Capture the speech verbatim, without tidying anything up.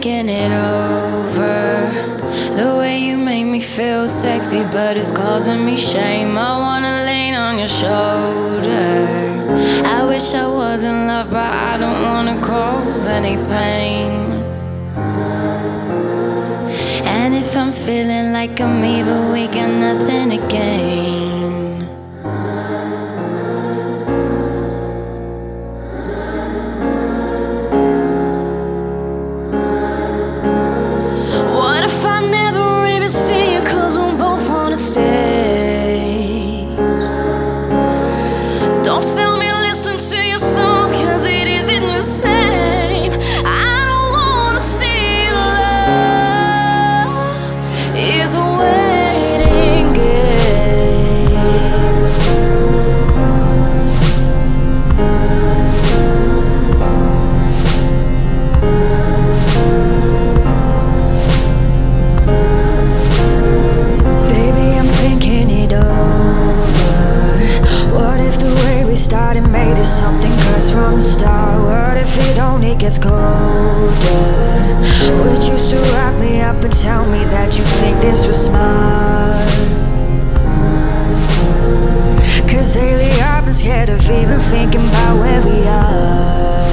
thinking it over. The way you make me feel sexy, but it's causing me shame. I wanna lean on your shoulder. I wish I was in love, but I don't wanna cause any pain. And if I'm feeling like I'm evil, we got nothing to gain. What if I never even see you, cause we're both on a stage? Don't tell me listen to your song, cause it isn't the same. I don't wanna see love is a waiting game. Baby, I'm thinking it over. What if the way we started made it something cursed from the start? What if it only gets colder? Would you still wrap me up and tell me that you think this was smart? Cause lately I've been scared of even thinking about where we are.